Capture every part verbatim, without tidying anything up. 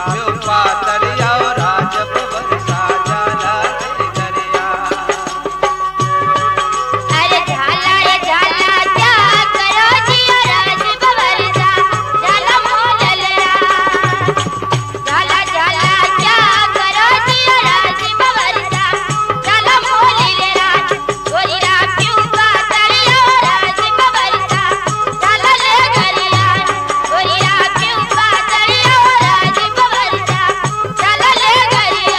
प्यो पातड़िया राज भवन साजा लागे गरिया। अरे झाला रे झाला क्या करो जियो राज भवन सा झाला मोललरा। झाला झाला क्या करो जियो राज भवन सा झाला मोललरा। गोरिया प्यो पातड़िया राज भवन सा झाला ले गरिया। गोरिया प्यो पातड़िया राज भवन सा झाला ले गरिया।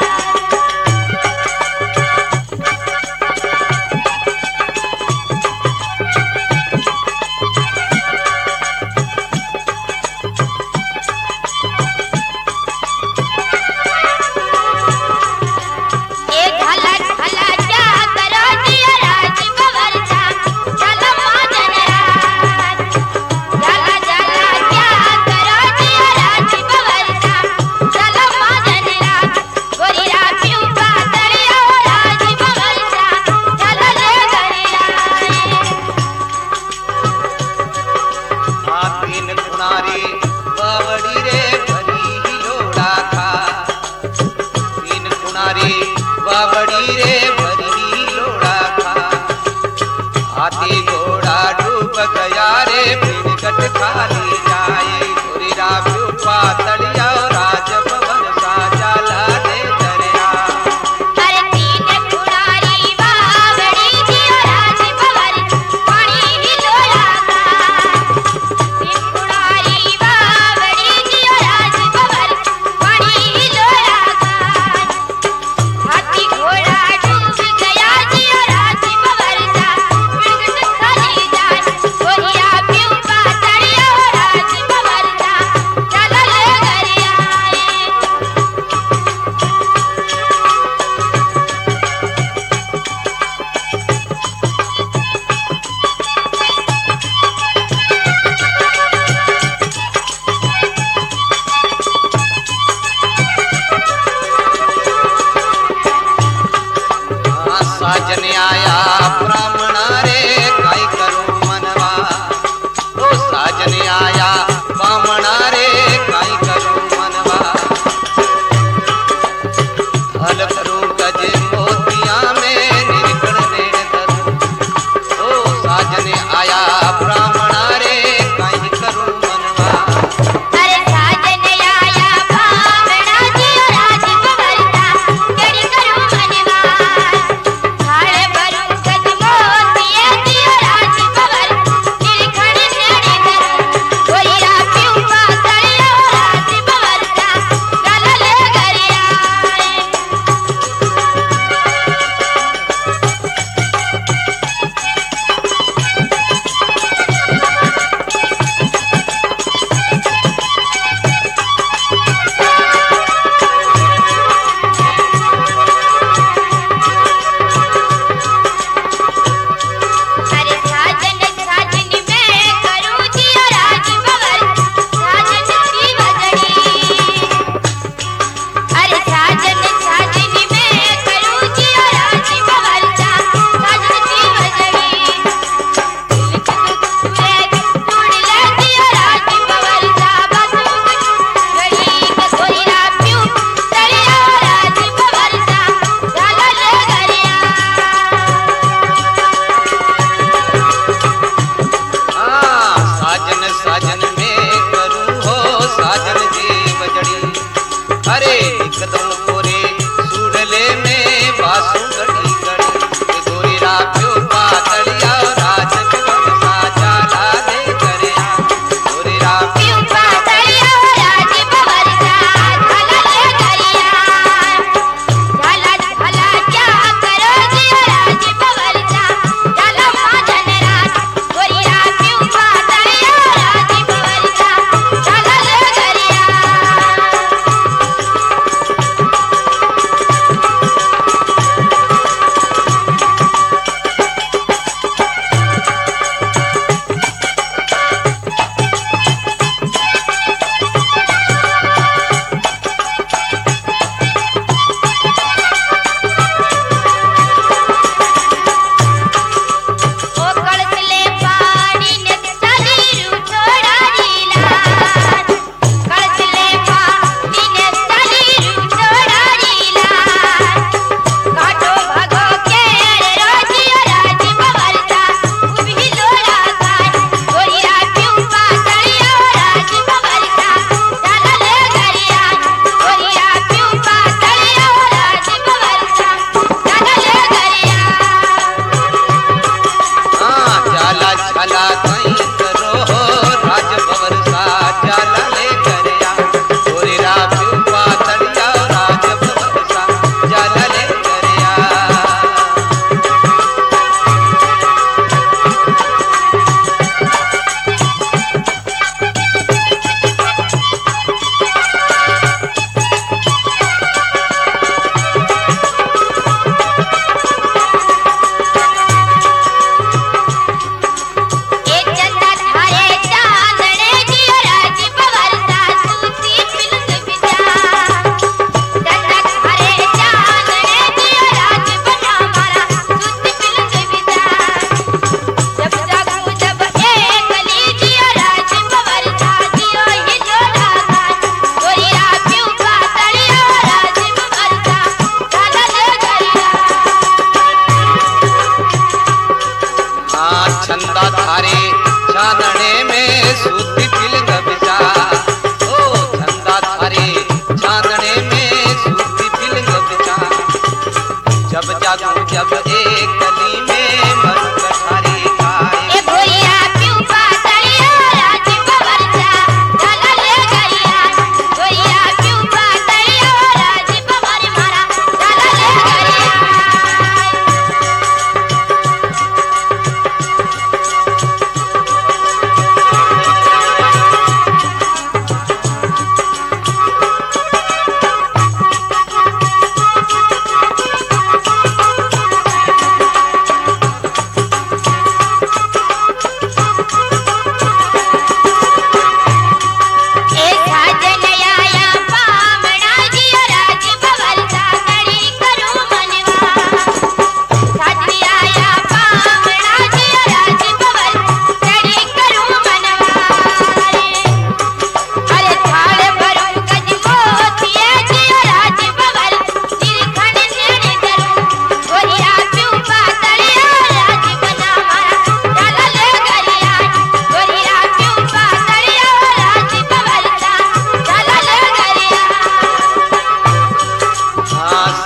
ए झाला झाला क्या करो जियो राज भवन सा झाला मोजनराज। झाला झाला क्या करो जियो राज भवन सा झाला मोजनराज। गोरिया प्यो पातड़िया राज भवन सा झाला ले गरिया। आ तीन कुणारी बावड़ी रे भरी ही लोड़ा खा। तीन कुणारी बावड़ी रे भरी ही लोड़ा खा। हाथी घोड़ा डूब गया रे फिर कट खाली जाए। गोरिया प्यो पातड़िया राज भवन साजा लागे गरिया। अरे तीन कुणारी बावड़ी जियो राज भवन पानी ही लोड़ा का। तीन कुणारी बावड़ी जियो राज भवन पानी ही लोड़ा का। हाथी घोड़ा डूब गया जियो राज भवन सा फिर खाली जाए। गोरिया प्यो पातड़िया राज भवन सा झाला ले गरिया। आ साजन आया ब्राह्मणा रे काई करूं मनवा। ओ साजन आया ब्राह्मणा रे काई करूं मनवा। हल करूं गज मोतिया में निर्गुण नेण धरूं। ओ साजन आया ब्राह्मणा रे काई करूं मनवा। अरे साजन आया भावना जियो राज भवन सा केड़ी करूं मनवार। थाळे भरूं गज मोतिये जियो राज भवन निर्खण नेड़ी धरूं। गोरिया प्यो पातड़िया राज भवन सा झाला ले गरिया। अरे साजन साजनी में करूं जियो राज भवन साजन की बजड़ी। अरे साजन साजनी में करूं जियो राज भवन सा साजन की बजड़ी। दिल के टुकड़े तोड़ ले जियो राज भवन सा बसु गई के गोरिया प्यो तड़िया राज भवन सा झाला ले गरिया। आ साजन साजन में करूं हो साजन जी बजड़ी। अरे एकदम कोरे सूडले में बासु गड़ी गड़ी। गोरिया प्यो पातड़िया राज भवन साजा लागे गरिया। गोरिया प्यो पातड़िया राज भवन सा झाला ले गरिया। झाला झाला क्या करो जियो राज भवन सा झाला मोजनराज। गोरिया प्यो पातड़िया राज भवन सा झाला ले गरिया।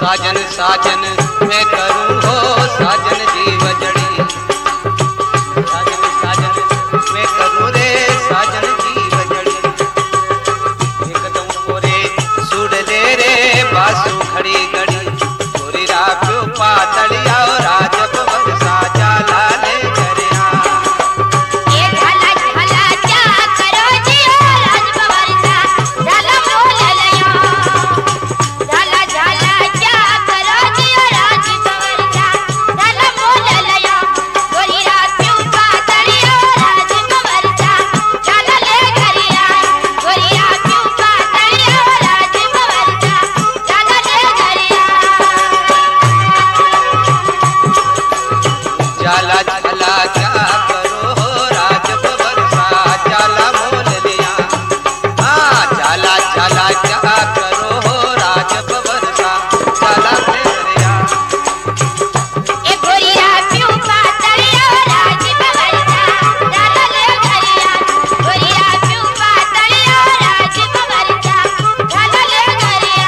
साजन साजन मैं करूं हो साजन जीव जड़ी साजन साजन मैं करूं रे साजन जीव जड़ी एकदम कोरे सुड़ ले रे बासु खड़ी गड़ी गोरी राखो पातलिया राजब वर्षा जाला ले करया ये झाला झाला क्या करो जियो राजब वर्षा झाला मोल लयो झाला झाला क्या करो जियो राजब वर्षा झाला मोल लयो गोरी राखो पातलिया राजब वर्षा झाला ले करया गोरी राखो पातलिया राजब वर्षा झाला ले करया जाला झाला क्या करो हो राजब वर्षा जाला मोल लिया हाँ जाला जाला क्या करो हो राजब वर्षा जाला ले करया ए गोरिया प्यू पातलिया राजब वर्षा झाला ले करया गोरिया प्यू पातलिया राजब वर्षा झाला ले करया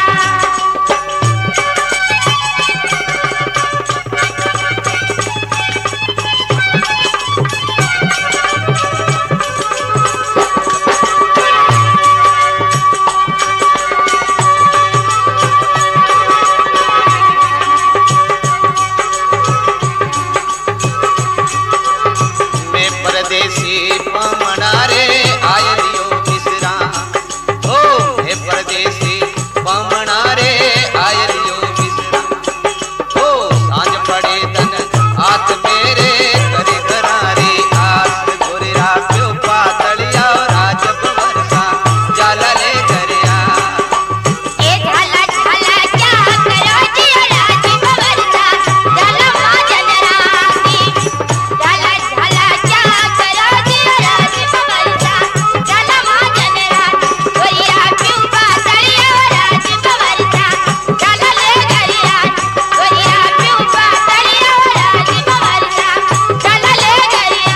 मैं परदेसी पमना रे आयलियो मिसरा ओ मैं परदेसी पमना रे आयलियो मिसरा ओ सांझ पड़े तन हाथ मेरे करे करारे आस गोरे राखो पातलिया राजब वर्षा जाला ले करया ए झाला झाला क्या करो जियो राजब वर्षा झाला माजन राती झाला झाला क्या करो जियो राजब वर्षा झाला माजन राती गोरिया प्यू पातलिया राजब वर्षा झाला ले करया गोरिया प्यू पातलिया राजब वर्षा झाला ले करया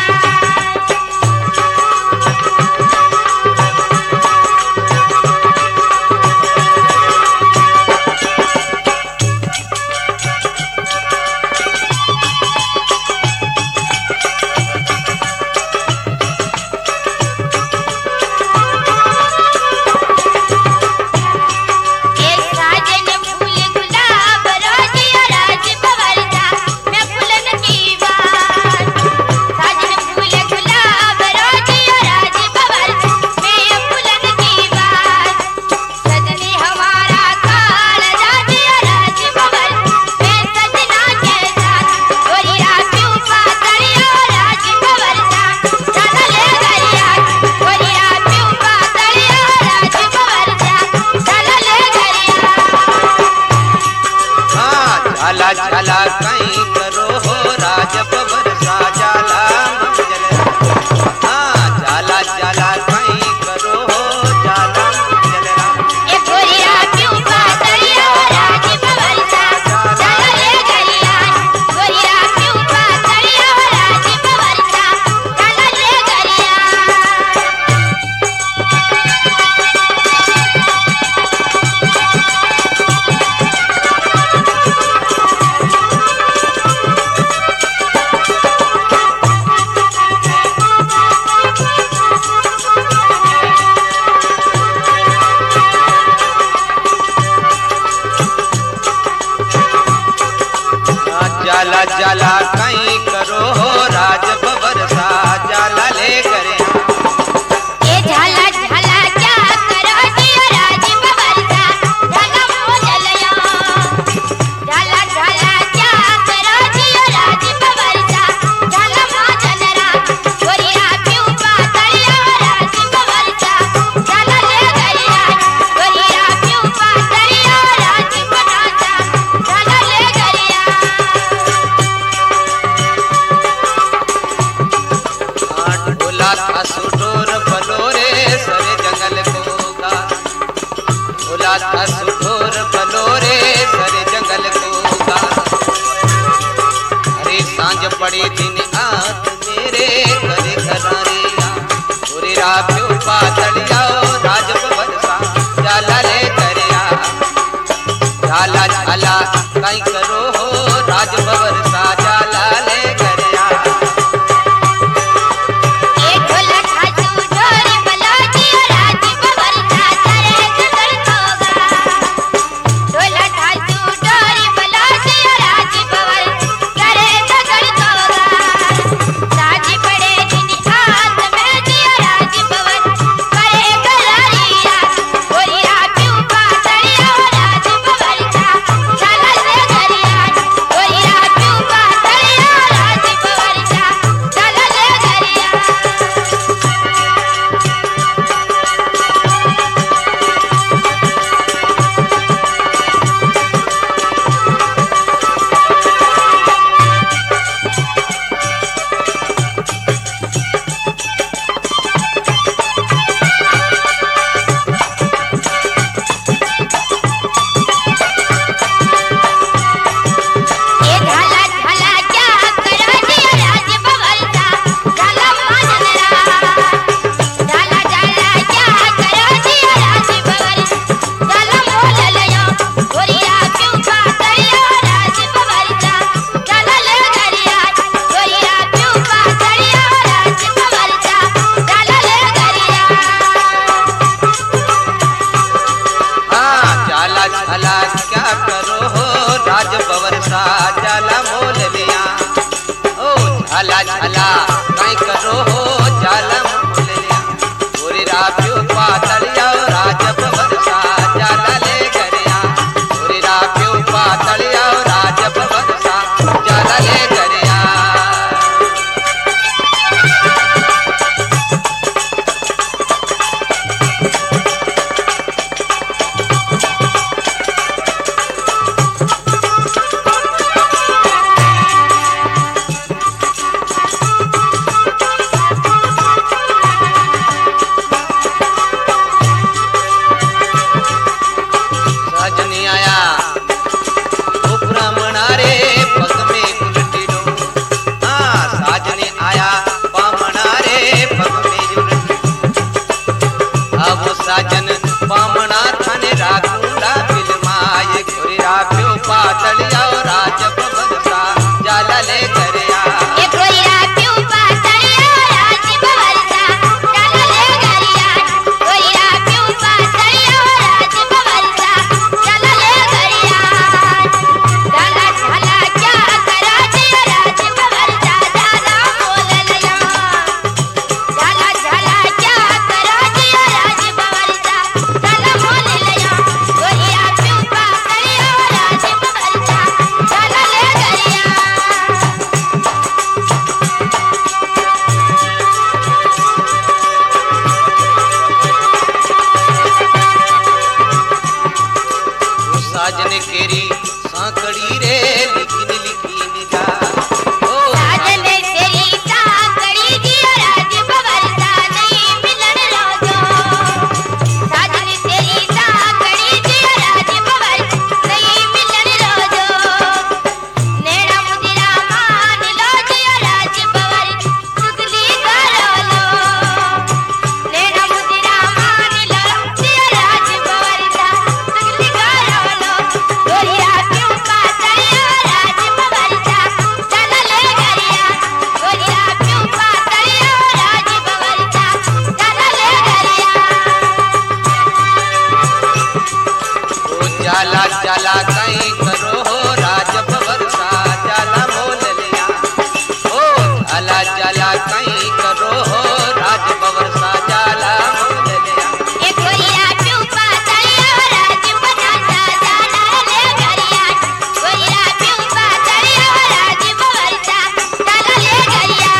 एक साजन फूल गुलाब रोजियो राजब वर्षा मैं फूलन की बात साजन फूल गुलाब रोजियो राजब वर्षा मैं फूलन की बात सजनी हमारा काल राजियो राजब वर्षा मैं सजना के साथ गोरी राखो पातलिया राजब वर्षा झाला ले करया गोरी राखो पातलिया राजब वर्षा झाला ले करया हाँ झाला झाला कहीं करो हो राजब वर्षा जाला मंजल हाँ जाला जाला कहीं करो हो जाला मंजल ए गोरिया प्यू पातलिया राजब वर्षा झाला ले करया गोरिया प्यू पातलिया राजब वर्षा झाला ले करया जाला जाला कहीं करो हो राजब वर्षा जाला ले करे ए झाला झाला क्या करो जियो राजब वर्षा झाला मोल लयो झाला झाला क्या करो जियो राजब वर्षा झाला माजन राती गोरिया प्यू पातलिया राजब वर्षा झाला ले करया गोरिया प्यू पातलिया राजब वर्षा झाला ले करया ढोला था सुडोर बलोरे सरे जंगल को गा ढोला था सुडोर बलोरे सरे जंगल को गा अरे सांझ पड़े दिन आत मेरे करे घरारे गोरे राखो पातलिया राजब वर्षा जाला ले करया झाला झाला कई करो हो राज बवर सा जाला ले गरिया ए ढोला ठाजू ढोरी बलाजी राज बवर सा करे गगन होगा ढोला ठाजू ढोरी बलाजी राज बवर करे गगन होगा साजी पड़े दिन हाथ में दिया राज बवर करे गलारिया गोरिया क्यों पातड़िया राज बवर सा जाला ले गरिया गोरिया क्यों पातड़िया राज बवर सा जाला ले गरिया ए ढाला ढाला क्या करा दिया राज बवर सा जाला मानरा ढाला ढाला क्या करा दिया राज बवर जाला मोल लिया गोरिया क्यों पातड़िया राज बवर सा जाला ले गरिया गोरिया क्यों पातड़िया राज बवर सा जाला ले गरिया हाँ जाला झाला क्या करो हो राज बवर सा जाला मोल लिया ओ झाला झाला कई करो हो जाला मोल लिया गोरी राप्यो पातलिया राज बवर सा जाला ले गरिया गोरी राप्यो पातलिया राज बवर सा जाला ले गरिया सजनी आया उपरा मनारे पग में उलटी लो हाँ साजनी आया पामनारे पग में उलटी अब साजन पामना थाने राखूला बिलमाए घोरी राख्यो पातलिया राज बवर सा जाला ले गरिया ए गोरिया क्यों पातड़िया राज बवर सा जाला ले गरिया गोरिया क्यों पातड़िया राज बवर सा जाला ले गरिया ढाला ढाला क्या करा दिया राज बवर सा जाला मोल लिया ढाला ढाला क्या करा दिया राज बवर सा जाला मोल लिया गोरिया क्यों पातड़िया राज बवर सा जाला ले गरिया ओ साजन केरी सांकड़ी रे लिखिन लिखिन जा ओ साजन तेरी साकड़ी दिया राज बवर सा नहीं मिलन रोजो साजन तेरी साकड़ी दिया राज बवर नहीं मिलन रोजो नेड़ा मुदिरा मान लो दिया राज बवर चुगली करो लो नेड़ा मुदिरा मान लो दिया राज बवर सा चुगली करो लो गोरिया क्यों पातड़िया राज बवर सा जाला ले गरिया गोरिया क्यों पातड़िया राज बवर सा जाला ले गरिया ओ जाला जाला कई करो हो राज बवर सा जाला मोल लिया ओ जाला जाला कई करो हो राज बवर सा जाला मोल लिया ए गोरिया क्यों पातड़िया राज बवर सा जाला ले गरिया गोरिया क्यों पातड़िया राज बवर सा जाला ले गरिया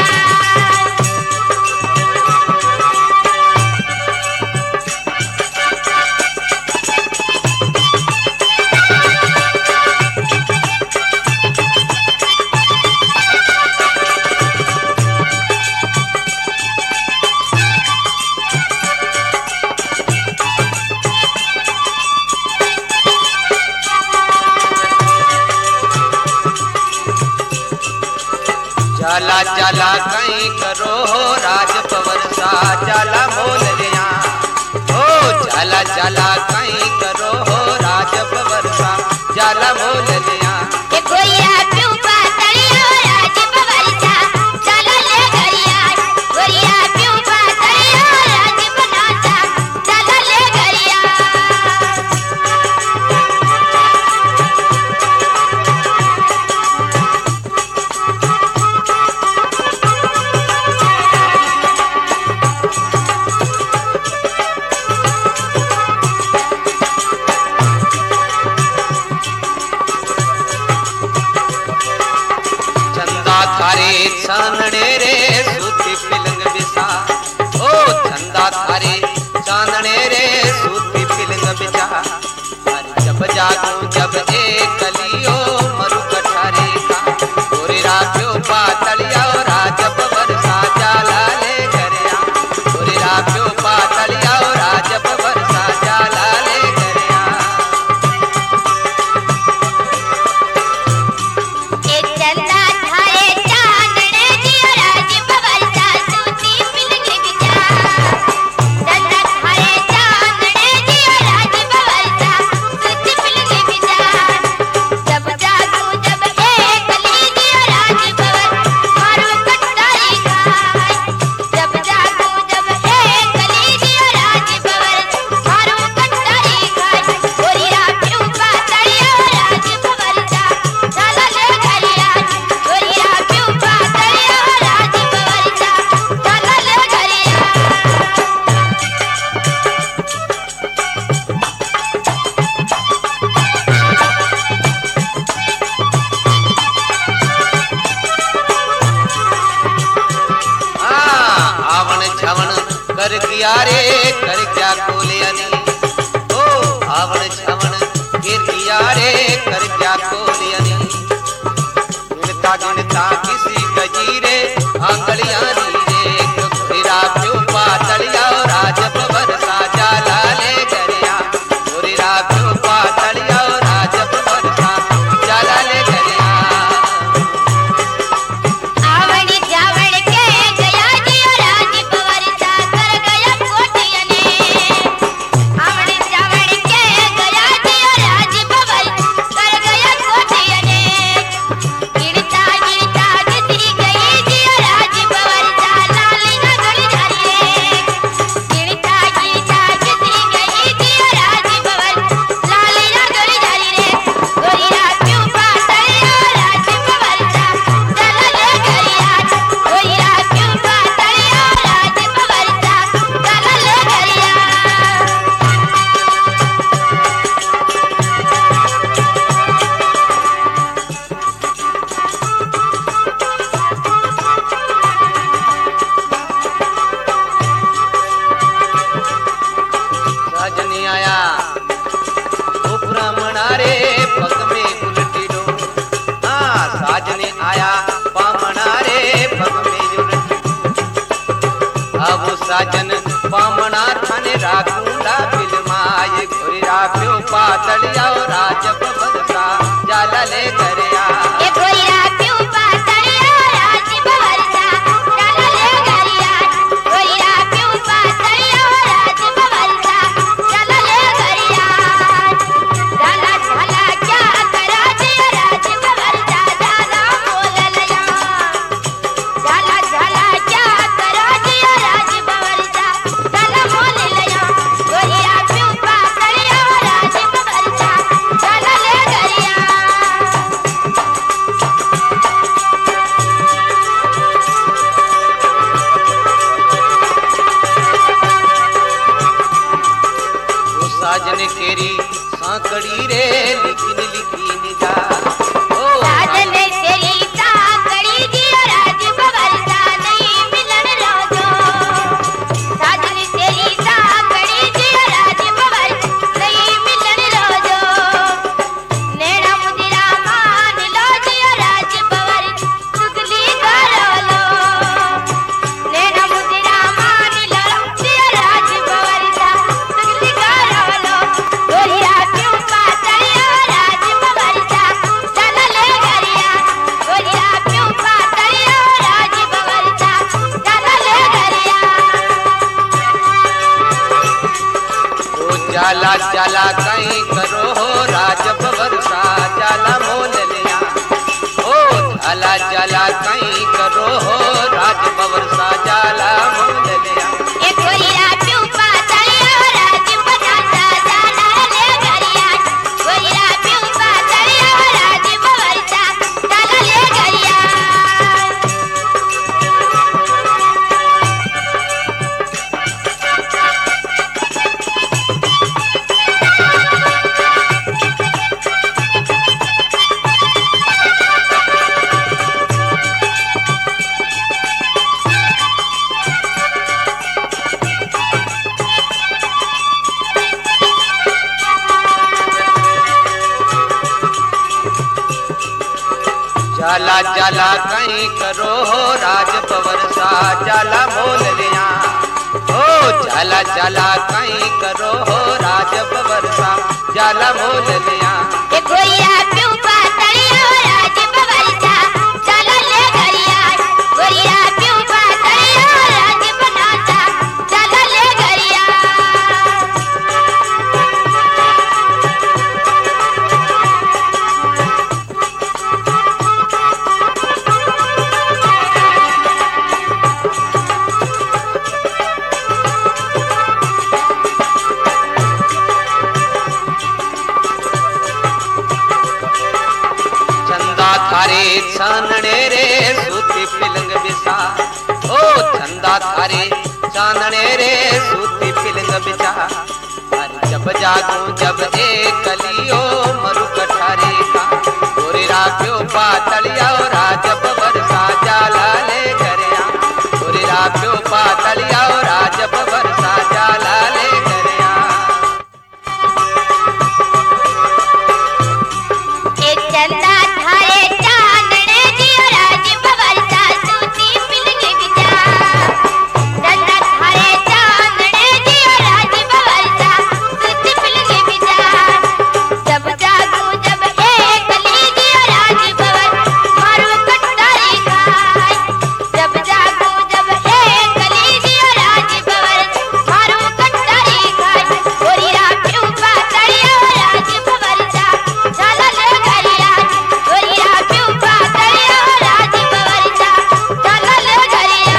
जाला जाला कई करो हो राज बवर सा जाला मोल लिया ओ जाला जाला कई करो हो राज बवर सा जाला मोल जब जागू जब एक कलियो मरु कठारे का गोरी राख्यो पातलिया राजब वर्षा जाला ले करया गोरी राख्यो पातलिया राजब वर्षा जाला ले करया ए चंदा थारे चांदने दियो राजब वर्षा सूती पिलगी बिचा चंदा थारे चांदने दियो राजब वर्षा सूती पिलगी बिचा जब जागू जब एक कली दियो राजब वर्षा मारो कटारी खाए जब जागू जब एक कली दियो राजब वर्षा मारो कटारी खाए गोरी राख्यो पातलिया राजब वर्षा जाला ले गरिया गोरी राख्यो पातलिया राजब वर्षा जाला ले गरिया हाँ, आवण छवण कर किया रे कर क्या कोलियानी ओ आवण छवण गिर किया रे कर क्या कोलियानी गिनता गिनता किसी गजीरे आंगलियानी रे गोरी राख्यो पातलिया राजब वर्षा जाला ले गरिया गोरी राख्यो पातलिया राजब वर्षा जाला ले गरिया आवड़ी जावड़ के गया जियो राजब वर्षा कर गया कोटियने आवड़ी जावड़ के गया जियो राजब वर्षा कर गया कोटियने गिरता गिरता गिरती गई जियो राजब वर्षा लाली ना गली जारी रे गिरता गिरता गिरती गई जियो राजब वर्षा लाली ना गली जारी रे गोरी राख्यो पातलिया राजब वर्षा जाला ले गरिया गोरी राख्यो पातलिया राजब वर्षा जाला ले गरिया साजनी आया ओ ब्राह्मणा रे पग में उलटी डो हाँ साजनी आया बामणा रे पग में उलटी अब साजन बामणा थाने राखूंगा फिल्माए गोरी राख्यो पातलिया राजब वर्षा जाला ले करया ए गोरी राख्यो पातलिया राजब वर्षा जाला ले गरिया गोरी राख्यो पातलिया राजब वर्षा जाला ले गरिया जाला झाला क्या करा दियो राजब वर्षा जाला मोल लया जाला झाला क्या करा दियो राजब वर्षा जाला मोल लया गोरी राख्यो पातलिया राजब वर्षा जाला ले गरिया ओ साजन केरी सांकड़ी रे लिखिन लिखिन जा ओ साजन तेरी साकड़ी दियो राजब वर्षा नहीं मिलन रोजो साजन तेरी साकड़ी दियो राजब वर्षा नहीं मिलन रोजो नैना मुदिरा मान लो दियो राजब वर्षा सुगली करो लो नैना मुदिरा मान लो दियो राजब वर्षा सुगली करो लो गोरी राख्यो पातलिया राजब वर्षा जाला ले गरिया गोरी राख्यो पातलिया राजब वर्षा जाला ले गरिया ओ जाला जाला कहीं करो हो राजब वर्षा जाला मोल लिया ओ जाला जाला कहीं करो हो राजब वर्षा जाला मोल लिया ए गोरी राख्यो पातलिया राजब वर्षा जाला ले गरिया गोरी राख्यो पातलिया राजब वर्षा जाला ले गरिया जाला जाला कहीं करो हो राज बरसा जाला मोल लिया हो जाला जाला कहीं करो हो राज बरसा जाला मोल लिया ए गोरिया क्यों पातड़िया राज बरसा जाला ले गरिया गोरिया क्यों पातड़िया राज बनाता जाला ले गरिया थारे चांदने रे सूती पिलंग बिछा ओ चंदा थारे चांदने रे सूती पिलंग बिछा अरे जब जागूं जब एक कलियो मरु कठारे का गोरी राख्यो पातलिया राज बरसा जाला ले गरिया गोरी राख्यो पातलिया राज बरसा जाला ले गरिया ए चंदा थारे चांदने दियो राज बरसा सूती पिलंग बिछा चंदा थारे चांदने दियो राज बरसा सूती पिलंग बिछा जब जागूं जब एक कली दियो राज बरसा मारू कटारी खाए जब जागूं जब एक कली दियो राज बरसा मारू कटारी खाए गोरी राख्यो पातड़िया राज बरसा जाला ले गरिया गोरी राख्यो पातड़िया राज बरसा जाला ले गरिया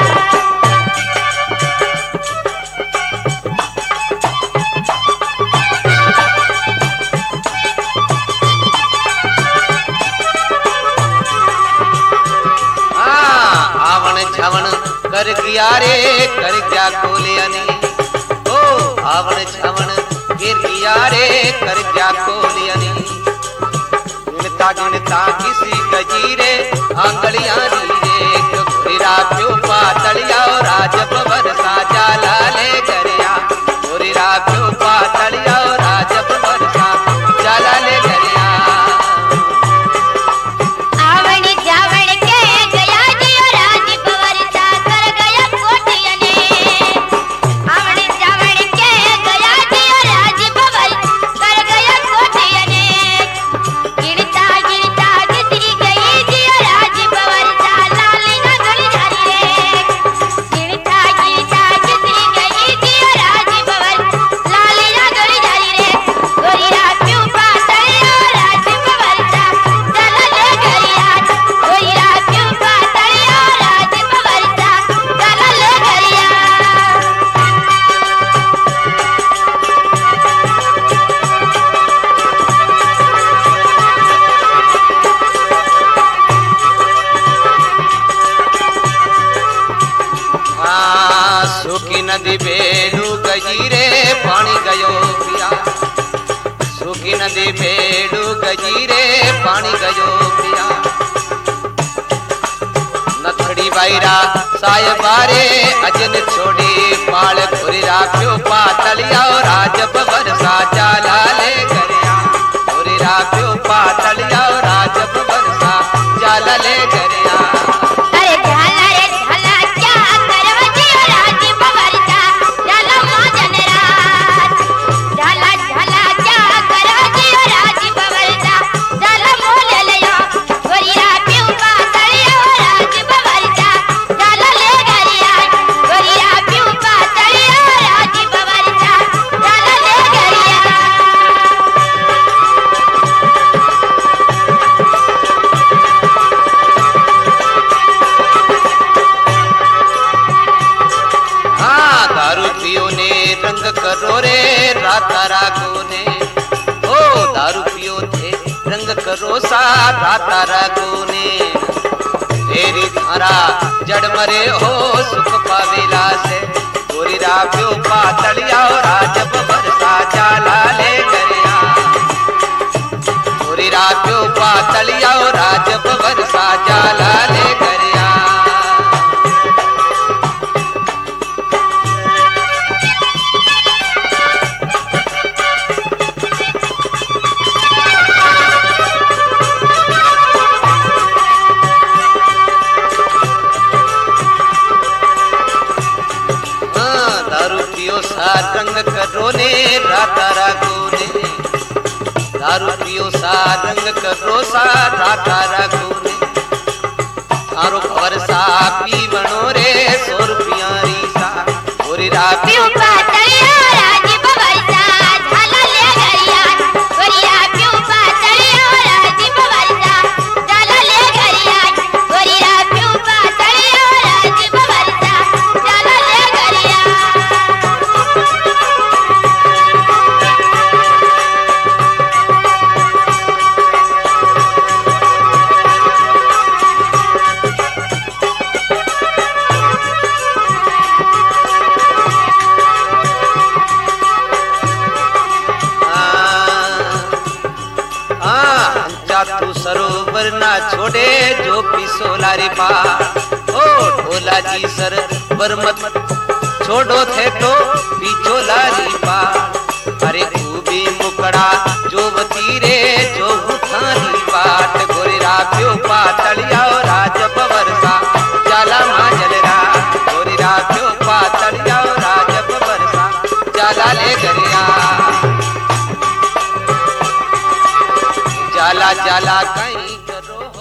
हाँ, आवण छवण कर गया रे कर क्या कोलियानी ओ आवण छवण गिर गया रे कर क्या कोलियानी गिनता गिनता किसी गजीरे आंगलियां रे गोरी राख्यो पातलिया राज बरसा जाला ले गरिया गोरी राख्यो पातलिया राज बरसा जाला ले गरिया आवण जावण के गया दियो राज बरसा कर गया कोठियने आवण जावण के गया दियो राज बरसा कर गया कोठियने गिनता गिनता किसी गई दियो राज बरसा लाली ना गली झारी रे गिनता गिनता किसी गई दियो राज बरसा लाली ना गली झारी रे गोरी राख्यो पातड़िया राज बरसा जाला ले गरिया गोरी राख्यो पातड़िया राज बरसा जाला ले गरिया हाँ, सूखी नदी बेडू गजी रे पानी गयो पिया सूखी नदी बेडू गजी रे पानी गयो पिया नथड़ी बाईरा सायबारे अजन छोड़ी पाल खुरी राख्यो पातलिया राज बरसा जाला ले गरिया खुरी राख्यो पातलिया राज बरसा जाला ले गरिया अरे झाला रे झाला क्या करवा दियो राज बरसा जाला मौजन रात झाला झाला क्या करवा दियो राज बरसा जाला मोल लिया गोरी राख्यो पातड़िया राज बरसा जाला ले गरिया गोरी राख्यो पातड़िया राज बरसा जाला ले गरिया हाँ, दारू पियो ने रंग करो रे राता रागो ने ओ दारू पियो थे रंग करो सा राता रागो ने तेरी धारा जड़ मरे हो सुख पावेला से गोरी राख्यो पातलिया राज बरसा जाला ले गरिया गोरी राख्यो पातलिया राज बरसा जाला ले गरिया दारू पियो सा रंग करो सा राता रघु ने थारो खबर सा पीवणो रे सौ रुपया री सा गोरी रा प्यू पातलिया राज बवरसा झाला ले गरिया गोरिया प्यू पातलिया राज बवरसा झाला ले गरिया गोरिया प्यू पातलिया राज बवरसा झाला ले गरिया तू सरोवर ना छोड़े जो पिसोला रे पा ओ ढोला जी सर वर मत छोड़ो थे तो पिछोला री पा अरे खूबी मुकड़ा जो बतीरे जो उठानी बाट गोरे राख्यो पातलिया राज बवरसा जाला माजल रा गोरे राख्यो पातलिया राज बवरसा जाला ले गरिया जाला जाला कहीं करो हो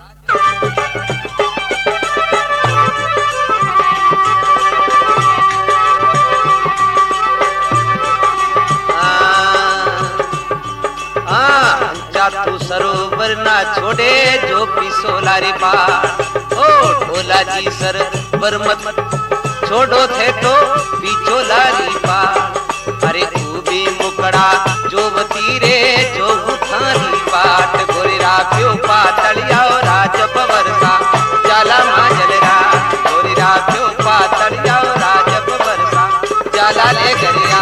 तू सरोवर ना छोड़े जो पिसोला रे पा ओ ढोला जी सर वर मत छोड़ो थे तो पिछोला री पा अरे खूबी मुकड़ा जो बतीरे जो उठानी बाट गोरे राख्यो पातलिया राज बवरसा जाला माजल रा गोरे राख्यो पातलिया राज बवरसा जाला ले गरिया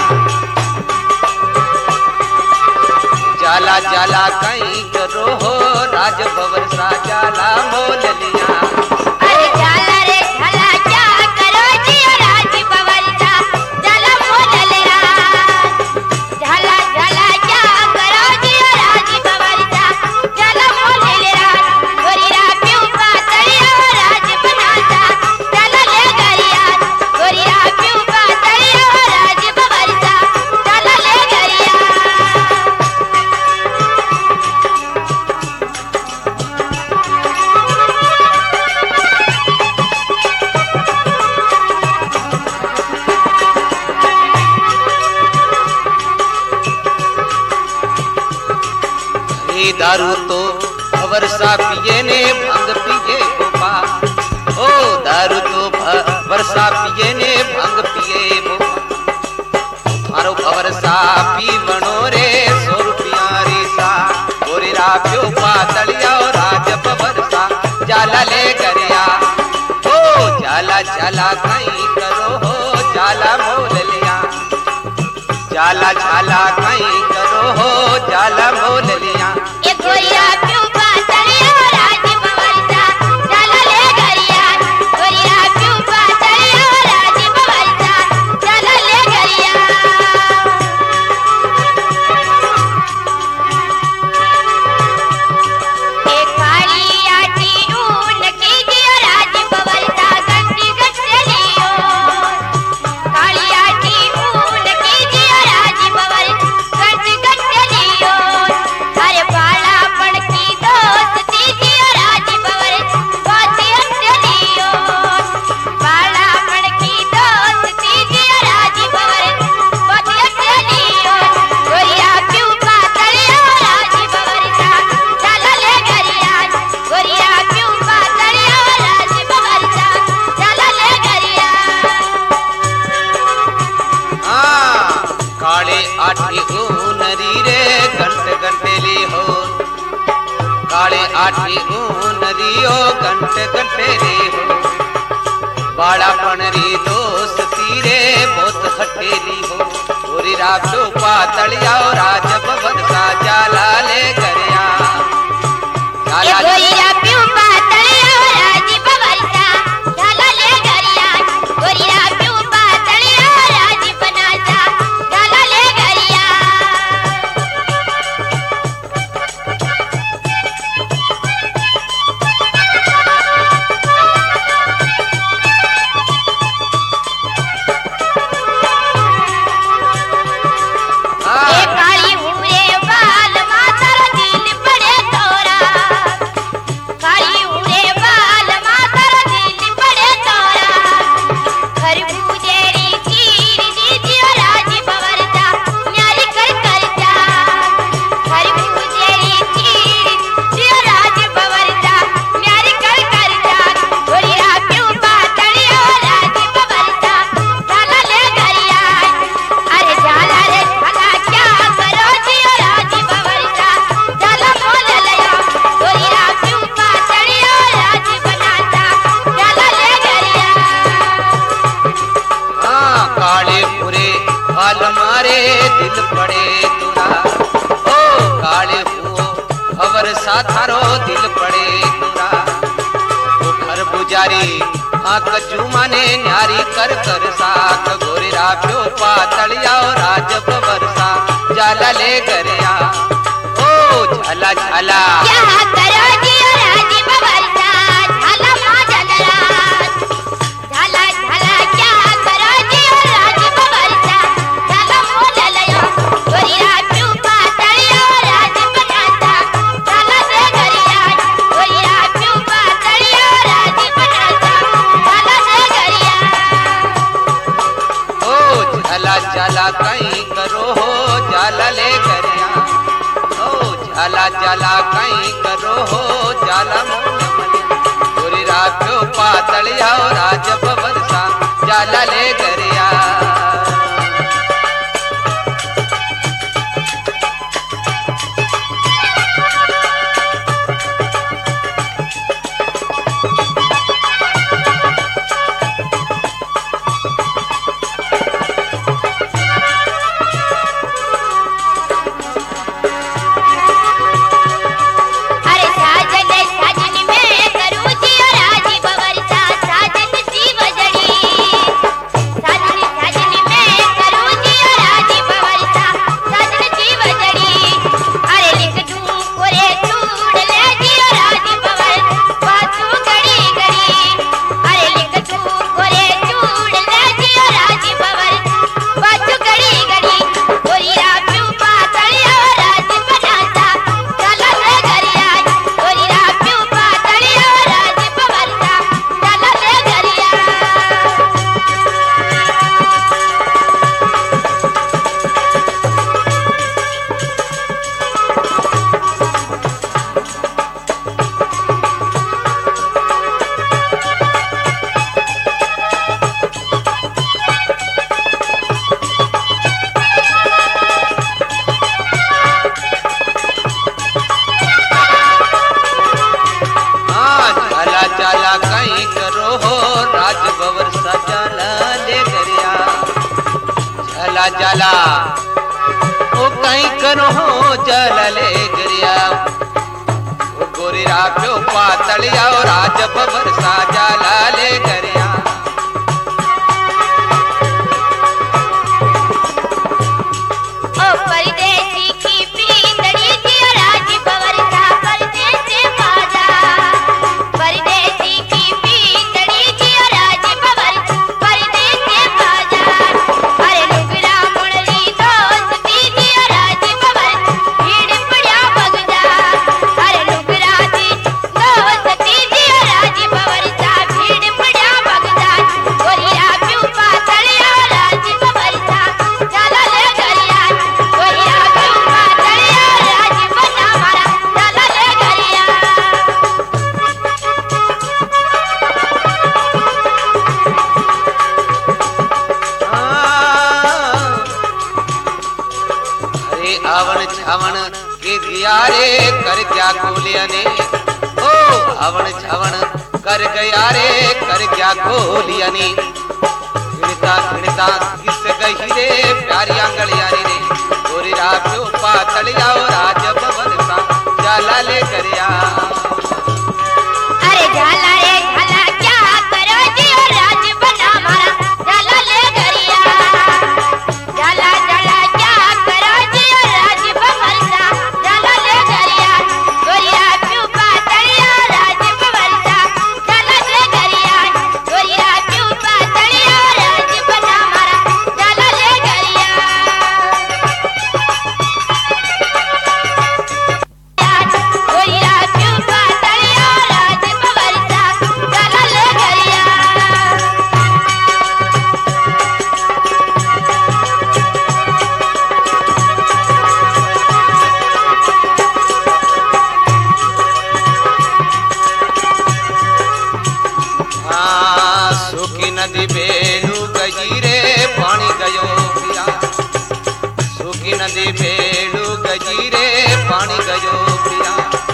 जाला जाला कहीं करो हो राज बवरसा जाला मोल लिया अरे जाला रे झाला क्या करो जी राज बवरसा जाला मोल लिया झाला झाला क्या करो जी राज बवरसा जाला मोल लिया गोरिया प्यू पातलिया राज बनासा जाला ले गरिया गोरिया प्यू पातलिया राज बवरसा जाला ले गरिया दारू तो वर्षा पिए ने भंग पिए गोपा ओ दारू तो वर्षा पिए ने भंग पिए गोपा मारो वर्षा पीवणो रे सौ रुपया रे सा गोरे राख्यो पातलिया राज बवरसा जाला ले गरिया ओ जाला जाला कहीं करो हो जाला मोल लिया जाला जाला कहीं करो हो जाला मोल लिया ये गोरिया प्यू पातलिया राज बवरसा जाला ले गरिया गोरिया प्यू पातलिया राज बवरसा जाला ले गरिया ए काली आटी ऊन की दिया राज बवरसा गंदी गठलियो काली आटी ऊन की दिया राज बवरसा गंदी गठलियो अरे बाला पड़ की दोस्ती दिया राज बवरसा बाती हटलियो बाला पड़ की दोस्ती दिया राज बवरसा बाती हटलियो गोरिया प्यू पातलिया राज बवरसा जाला ले गरिया गोरिया प्यू पातलिया राज बवरसा जाला ले गरिया हाँ काले आठी ऊनरी रे घंट घंटेली हो काले आठी ऊनरी हो घंट घंटेली हो बाड़ा पणरी दोस्ती रे बहुत हटेली हो गोरी राख्यो पातलिया राज बवरसा जाला ले गरिया ये जाला गोरिया प्यू पातलिया राज बवरसा जाला ले गरिया गोरिया प्यू पातलिया राज बनासा जाला ले गरिया हाँ। ये काली बरसा थारो दिल पड़े दूरा। वो घर पुजारी हाँ कचू माने न्यारी कर कर साक गोरी राफ्यो पातलिया राज बरसा जाला ले गरिया ओ झाला झाला क्या करो जियो राजी बरसा झाला मां जलरात झाला झाला क्या करो जियो राजी बरसा झाला मोललयो गोरी राफ्यो पातलिया राज बनाता झाला ले गरिया गोरी राफ्यो पातलिया राज बनाता झाला ले गरिया ओ झाला झाला कहीं करो हो जाला ले गरिया ओ झाला झाला कहीं करो हो जाला गोरी राफ्यो पातलिया राज बरसा जाला ले गरिया। अरे साजन साजन में करूं जियो राजी बरसा साजन जीव जड़ी साजन साजन में करूं जियो राजी बरसा साजन जीव जड़ी अरे लिख दूं कोरे चूड़ ले जियो राजी बरसा बातू गड़ी गड़ी अरे लिख दूं कोरे चूड़ ले जियो राजी बरसा बातू गड़ी गड़ी गोरी राफ्यो पातलिया राज बनाता चला ले गरिया गोरी राफ्यो पातलिया राज बरसा चला ले गरिया हाँ झाला झाला कहीं करो हो राज बरसा जाला ले गरिया झाला झाला ओ कहीं करो हो जाला ले गरिया ओ गोरी राफ्यो पातलिया राज बरसा जाला ले गरिया। ओ परदेसी की पीतड़ी जियो राजी बरसा परदेसी बाजा परदेसी की पीतड़ी जियो राजी बरसा परदेसी बाजा अरे लुगड़ा मुरली दोस्ती जियो राजी बरसा भीड़ पड़िया बगदा अरे लुगड़ा दी दोस्ती जियो राजी बरसा भीड़ पड़िया बगदा गोरी राफ्यो पातलिया राजी बरसा जाला ले गरिया गोरी राफ्यो पातलिया राजी बना मारा जाला ले गरिया अरे आवण छावण के दिया रे कर क्या खोलिया ने ओ आवण छावण कर गया रे कर क्या खोलिया ने खिड़ता खिड़ता किस गई रे प्यारी आंगलिया रे गोरी राफ्यो पातलिया राज बरसा जाला ले गरिया अरे झाला रे झाला क्या करो जियो राज बना मारा झाला ले गरिया झाला झाला क्या करो जियो राज बरसा झाला ले गरिया गोरी राफ्यो पातलिया राज बरसा झाला ले गरिया गोरी राफ्यो पातलिया राज बना मारा झाला ले गरिया गोरी राफ्यो पातलिया राज बरसा झाला ले गरिया हाँ सूखी नदी बेलू गई रे पानी गयो पिया सूखी नदी बेलू गई रे पानी गयो पिया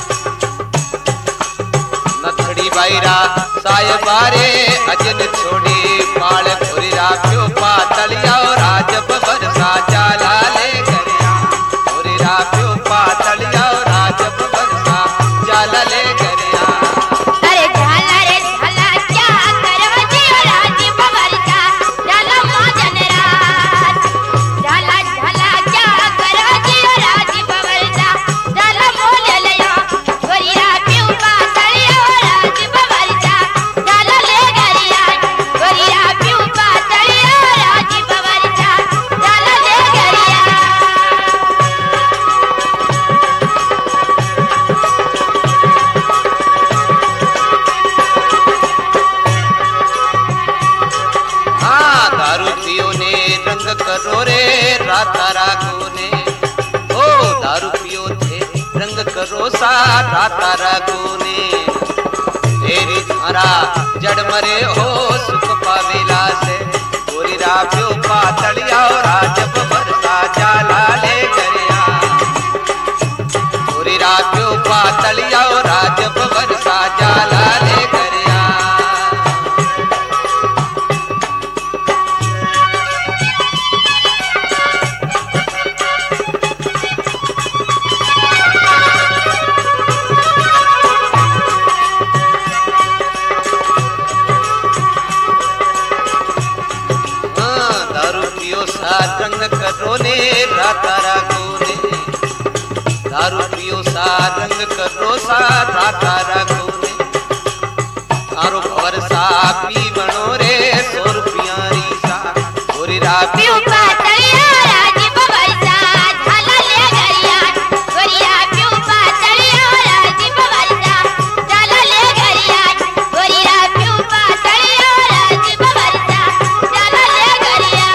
नथड़ी बाईरा सायबारे अजन छोड़ी पाल खुरी राफ्यो पातलिया राज बरसा जाला ले गरिया खुरी राफ्यो पातलिया राज बरसा रंग करो सा राता रघुने तेरी धारा जड़ मरे हो सुख पावेला से गोरी राप्यो पातलिया राजब बरसा जाला ले गरिया गोरी राप्यो पातलिया राजब बरसा जाला ले गरिया रंग करो ने राता रघुने दारू पियो सा रंग करो सा राता रघुने थारो बरसा पीवणो रे सौ रुपया री सा गोरी रापियो पातलिया राजब बरसा झाला ले गरिया गोरिया पियो पातलिया राजब बरसा झाला ले गरिया गोरिया पियो पातलिया राजब बरसा झाला ले गरिया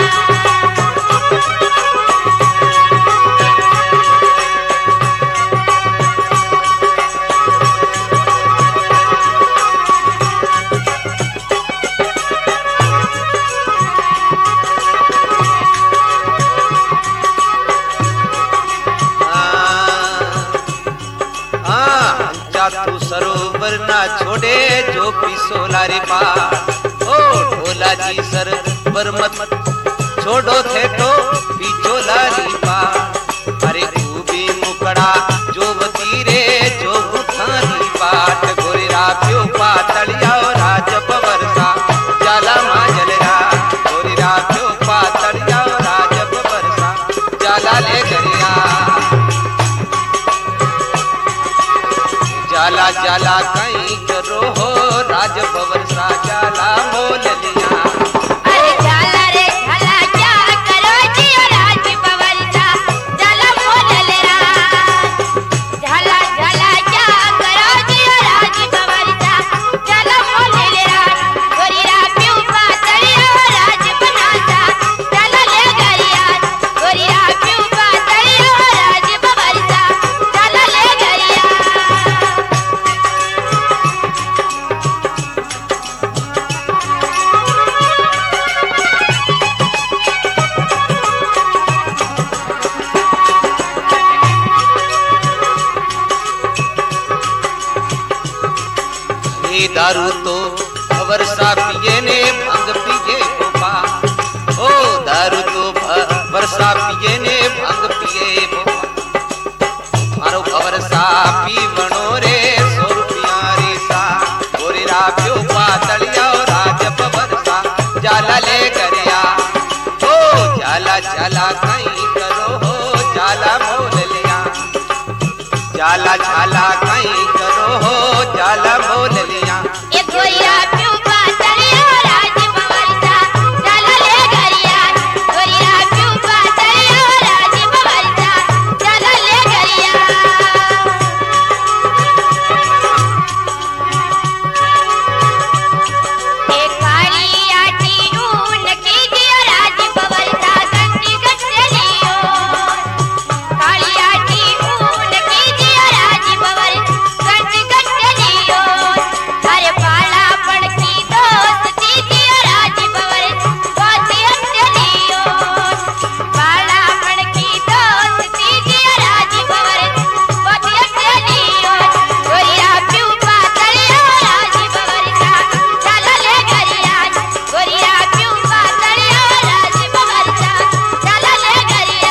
तू सरोवर ना छोड़े जो पिसोला रे पा ओ ढोला जी सरोवर मत छोड़ो थे तो पिचोला री पा अरे खूबी मुकड़ा जो बतीरे जो उठानी पाट गोरे राप्यो पातलिया राजब बरसा जाला माजलरा गोरे राप्यो पातलिया राजब बरसा जाला ले गरिया जाला जाला कहीं करो हो राज बरसा जाला मोल लिया अरे जाला रे झाला क्या करो जियो राज बरसा जाला मोल लेरा झाला झाला क्या करो जियो राज बरसा जाला मोल लेरा गोरिया पियो पातलिया राज बनासा जाला ले गरिया गोरिया पियो पातलिया राज बरसा जाला ले गरिया दारू तो बरसा पिए ने भंग पिए बोपा ओ दारू तो बरसा पिए ने भंग पिए बोपा मारो बरसा पीवणो रे सौ रुपया रे सा गोरे राप्यो पातलिया राजब बरसा जाला ले गरिया ओ जाला जाला कहीं करो हो जाला मोल लिया जाला जाला कहीं करो हो जाला मोल लिया ये गोरिया पियो पातलिया राज बरसा जाला ले गरिया गोरिया पियो पातलिया राज बरसा जाला ले गरिया एक काली आटी ऊन की जियो राज बरसा गंदी गठलियो काली आटी ऊन की जियो राज बरसा गंदी गठलियो अरे पाला पड़की दोस्ती जियो राज बरसा बाती हटलियो पाला पड़की दोस्ती जियो राज बरसा बाती हटलियो गोरिया पियो पातलिया राज बरसा जाला ले गरिया गोरिया पियो पातलिया राज बरसा जाला ले गरिया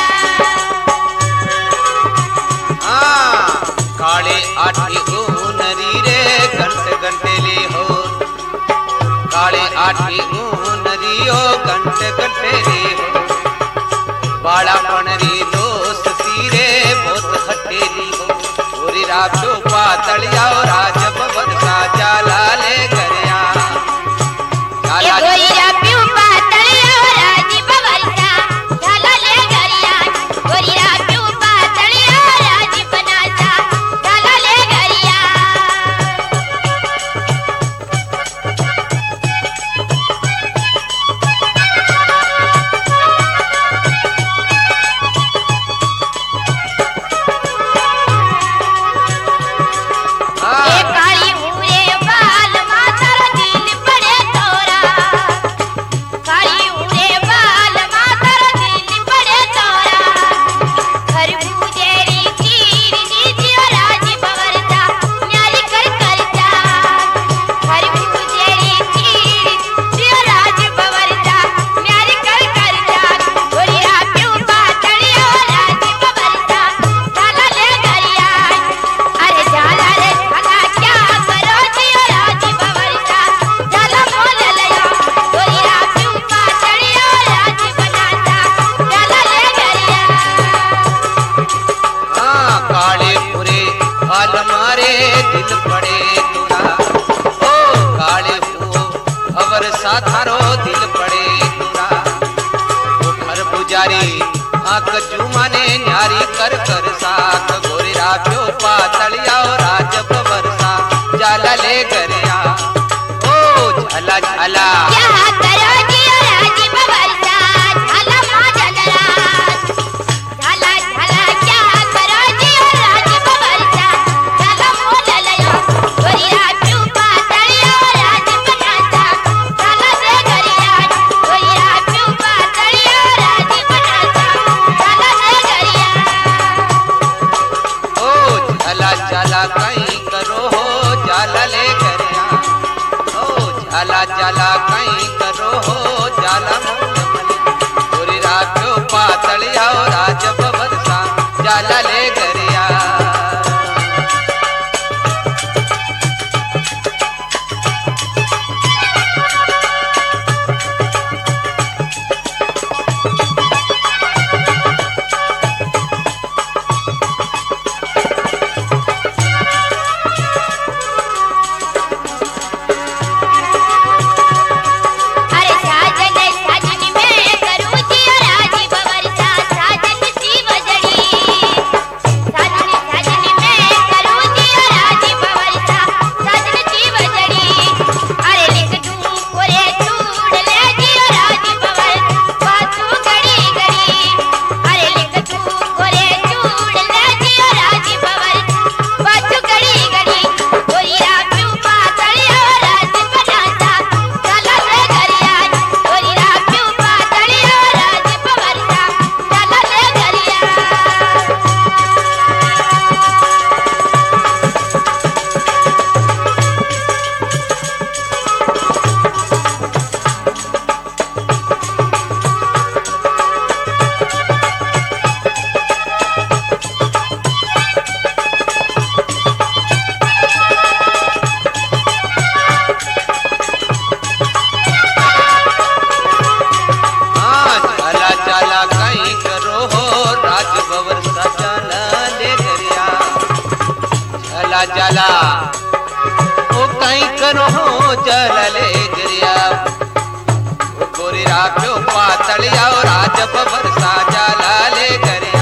हाँ काले आठी ऊनरी रे घंटे घंटे ले हो काले आठी ऊनरी हो घंटे घंटे ले हो बाड़ा पणरी दोस्ती रे बहुत खटेली हो गोरी राप्यो पातलिया राजब बरसा जाला ले गरिया ये जाला गोरिया पियो पातलिया राज बरसा झाला ले गरिया गोरिया पियो पातलिया राज बनासा झाला ले गरिया जुमाने न्यारी कर कर साथ गोरी राप्यो पातलिया राज बरसा जाला ले गरिया ओ झाला झाला क्या करो जियो राज बरसा झाला माजल राज झाला झाला क्या करो जियो राज बरसा झाला मोललयो गोरी राप्यो पातलिया राज बनासा झाला ले गरिया गोरी राप्यो पातलिया राज बनासा झाला ले गरिया ओ झाला झाला कहीं करो हो जाला ले गरिया ओ झाला झाला कहीं करो हो जाला गोरी राप्यो पातलिया राज बरसा जाला ले गरिया अरे साजन साजन मैं करूं जियो राज बरसा साजन सी बजड़ी साजन साजन मैं करूं जियो राज बरसा साजन सी बजड़ी अरे लिख दूं कोरे चूड़ ले जियो राज बरसा बातू गड़ी गड़ी अरे लिख दूं कोरे चूड़ ले जियो राज बरसा बातू गड़ी गड़ी गोरी राप्यो पातलिया राज बनासा झाला ले गरिया गोरी राप्यो पातलिया राज बरसा झाला ले गरिया हाँ झाला झाला कहीं करो हो राज बरसा जाला ले गरिया झाला झाला ओ कहीं करो हो जाला ले गरिया ओ गोरी राप्यो पातलिया राज बरसा जाला ले गरिया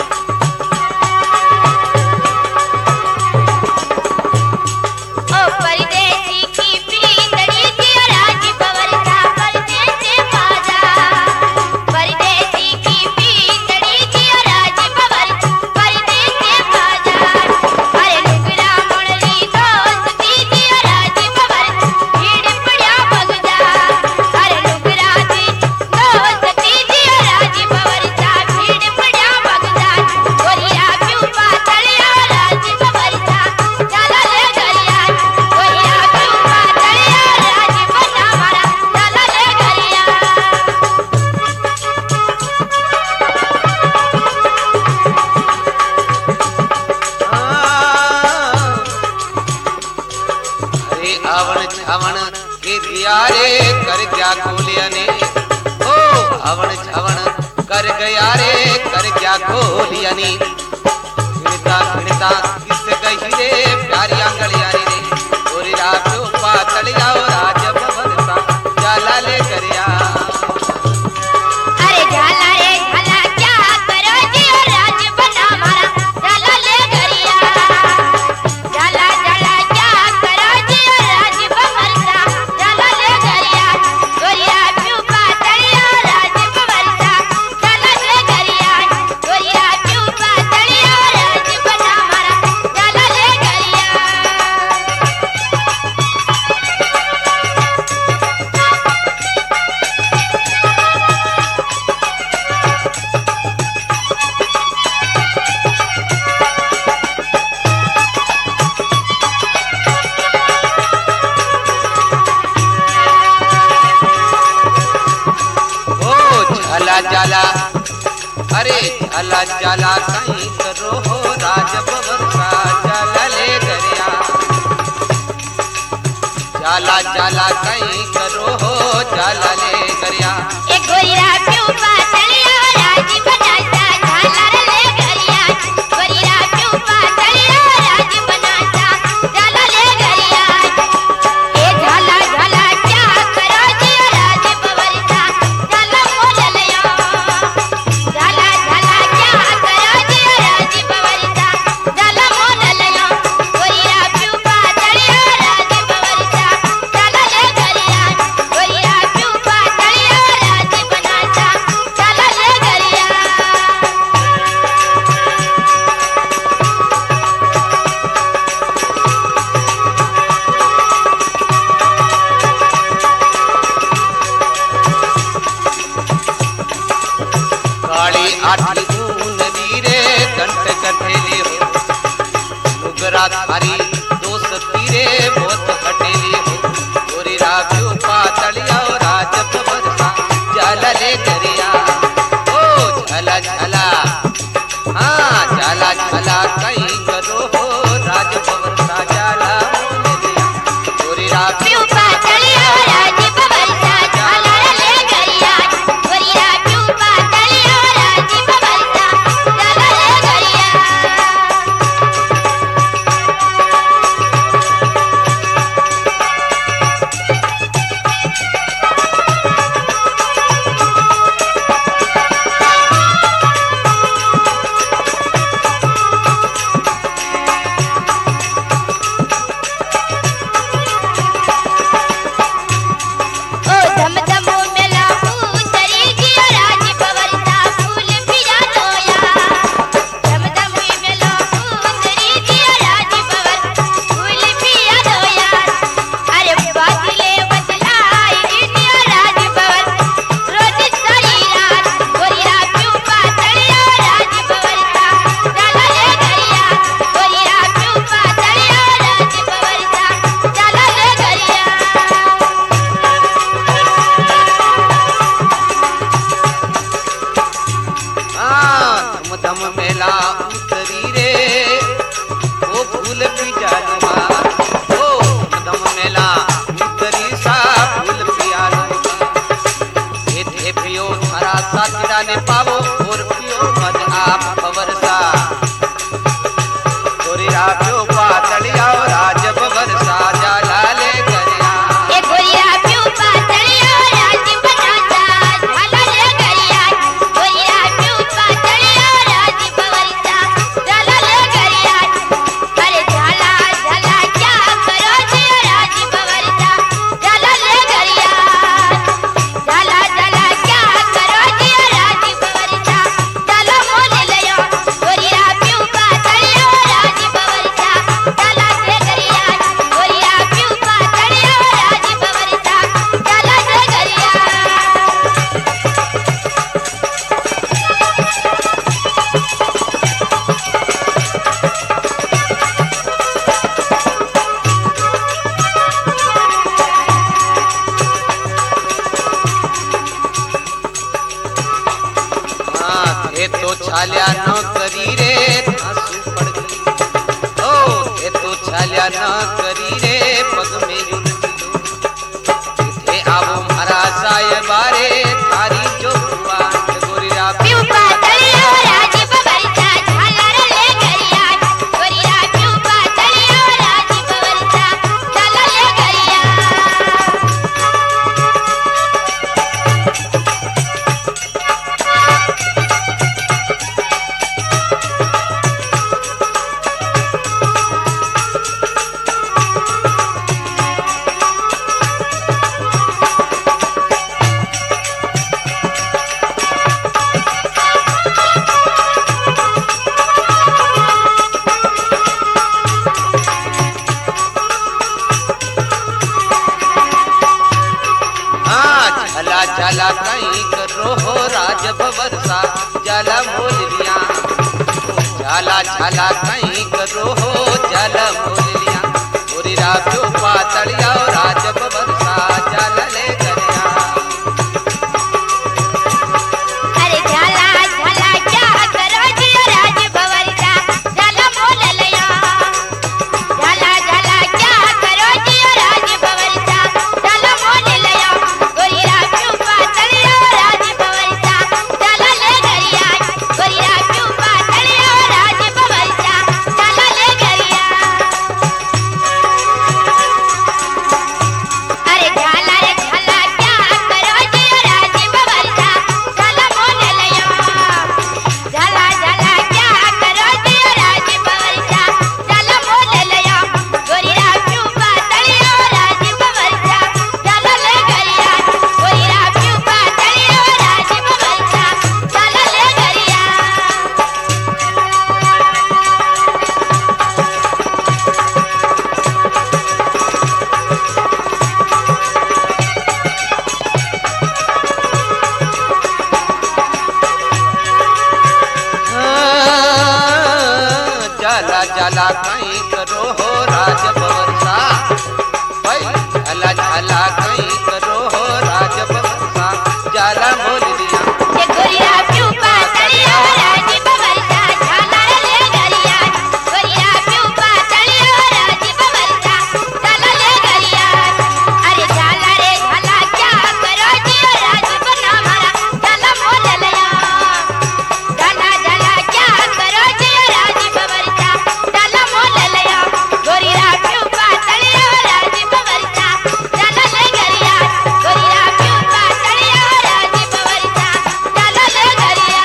ओ परदेसी की प्रीतड़ी जियो राज बरसा परदेसी बाजा परदेसी की प्रीतड़ी जियो राज बरसा परदेसी बाजा अरे लुगड़ा मुरली दोस्ती जियो राज बरसा भीड़ पड़या भगजा अरे लुगड़ा दी दोस्ती जियो राज बरसा भीड़ पड़या भगजा गोरी राप्यो पातलिया राज बरसा झाला ले गरिया गोरी राप्यो पातलिया राज बना मारा झाला ले गरिया अरे आवण छावण के दिया रे कर क्या खोलिया ने ओ आवण छावण कर गया रे कर क्या खोलिया ने खिड़ता खिड़ता किस गई रे प्यारी आंगलिया रे गोरी राप्यो पातलिया राज बरसा जाला ले गरिया अरे झाला रे झाला क्या करो जियो राज बना मारा झाला ले गरिया झाला झाला क्या करो जियो राज बरसा झाला ले गरिया गोरी राप्यो पातलिया राज बरसा झाला ले गरिया गोरी राप्यो पातलिया राज बना मारा झाला ले गरिया ओ झाला झाला अरे झाला झाला कहीं करो हो राज बरसा जाला ले गरिया जाला जाला कहीं करो हो जाला ले गरिया एक गोरी राप्यो पातलिया राज बनासा झाला ले गरिया गोरी राप्यो पातलिया राज बनासा झाला ले गरिया ए झाला झाला क्या करो जियो राज बरसा झाला मोललयो झाला झाला गोरीरा थारी दोस्ती रे बहुत हटेली हो गोरीरा प्यो पातलिया राज बरसा जाला ले गरिया ओ झाला झाला हाँ झाला झाला कहीं करो हो राज बरसा जाला मोलिया गोरीरा प्यो पातलिया राज बरसा जाला ले गरिया गोरीरा प्यो पातलिया राज बरसा जाला ले गरिया ओ धम धम मेला उतरी जिया राज बरसा फूल पिया लोया धम धम मेला उतरी जिया राज बरसा फूल पिया लोया अरे बादले बदलाई जिया राज बरसा रोज सारी रात गोरिया प्यो पातलिया राज बरसा जाला ले गरिया गोरिया प्यो पातलिया राज बरसा जाला ले गरिया हाँ धम धम मेला उतरी रे वो फूल पिया लुमा ओ धम धम मेला उतरी सा फूल पिया लुमा ये थे पियो थारा साथीरा ने पावो और पियो मज आप बरसा गोरीरा प्यो पातलिया राज बरसा जाला ले गरिया ए गोरिया प्यो पातलिया राज बरसा जाला ले गरिया गोरिया प्यो पातलिया राज बरसा जाला ले गरिया अरे झाला झाला क्या करो जिया राज बरसा जाला ले गरिया झाला झाला क्या करो जिया राज बरसा जाला मोल लिया गोरिया प्यो पातलिया राज बरसा जाला ले गरिया गोरिया प्यो पातलिया राज बरसा जाला ले गरिया हाँ ये तो छाल्या न करी रे आंसू पड़ गई ओ ये तो छाल्या न करी रे पग में जुलती थे आवो महाराज साहेबारे थारी जो हुआ गोरीरा प्यो पातलिया राज बरसा झाला ले गरिया गोरिया प्यो पातलिया राज बरसा जाला ले गरिया हाँ झाला झाला कहीं करो हो राज बरसा जाला मोल लिया झाला झाला कहीं करो हो जाला मोल लिया गोरीरा प्यो पातलिया राज बरसा जाला ले गरिया अरे झाला झाला क्या करो जिया राज बरसा जाला मोल लिया झाला झाला क्या करो जिया राज बरसा जाला मोल लिया गोरिया प्यो पातलिया राज बरसा जाला ले गरिया गोरिया प्यो पातलिया राज बरसा जाला ले गरिया झाला कहीं करो हो राज बरसा भाई झाला झाला कहीं करो हो राज बरसा जाला मोल दिया ये गोरिया क्यों पातलिया राज बरसा झाला ले गरिया गोरिया क्यों पातलिया राज बरसा झाला ले गरिया अरे झाला रे झाला क्या करो जियो राज बना मारा झाला मोल लिया झाला झाला क्या करो जियो राज बरसा झाला मोल लिया गोरिया क्यों पातलिया राज बरसा झाला ले गरिया गोरिया क्यों पातलिया राज बरसा झाला ले गरिया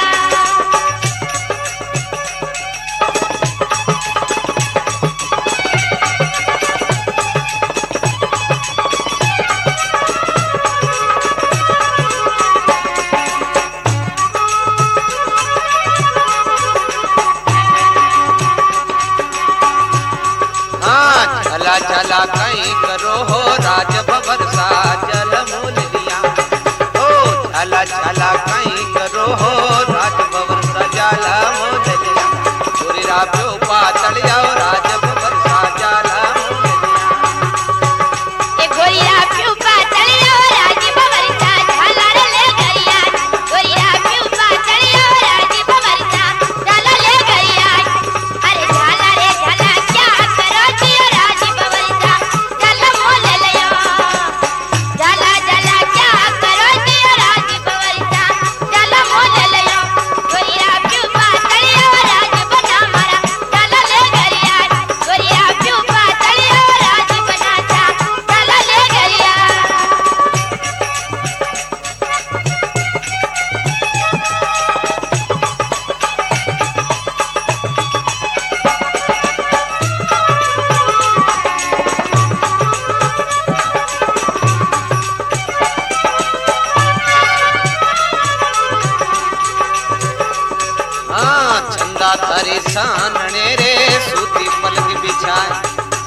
हाँ झाला झाला कहीं करो हो राज बरसा जल मोल दिया ओ झाला झाला कहीं करो हो राज बरसा जाला मोल दिया गोरी राब्यो पातलिया राज बरसा जाला मोल दिया ए गोरिया क्यों पातलिया राज बरसा झाला ले गरिया गोरिया क्यों पातलिया राज बरसा झाला ले गरिया अरे झाला रे झाला क्या करो जियो राज बरसा झाला मोल लिया झाला झाला क्या करो जियो राज बरसा झाला मोल लिया गोरिया क्यों पातलिया राज बना मारा झाला ले गरिया गोरिया क्यों पातलिया राज बनाचा झाला ले गरिया हाँ चंदा तारे सानने रे सूती पलक बिछाए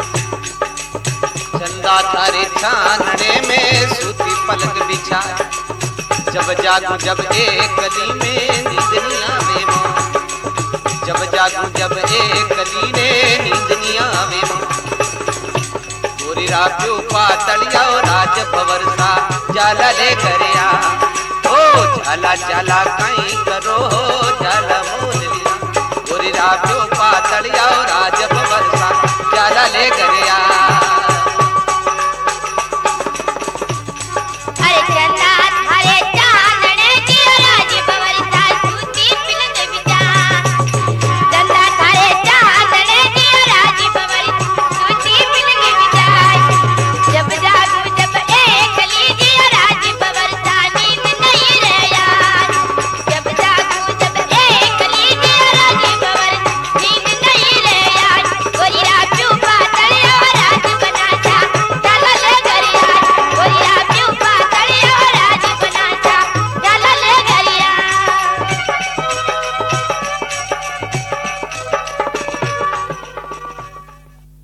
चंदा तारे सानने में सूती पलक बिछाए जब जागू जब एक गली में नींद नहीं आवे माँ जब जागू जब एक गली में नींद नहीं आवे माँ गोरी राब्यो पातलिया राज बरसा जाला ले गरिया ओ झाला झाला कहीं करो हो जाला मोल लिया गोरी राब्यो पातलिया राज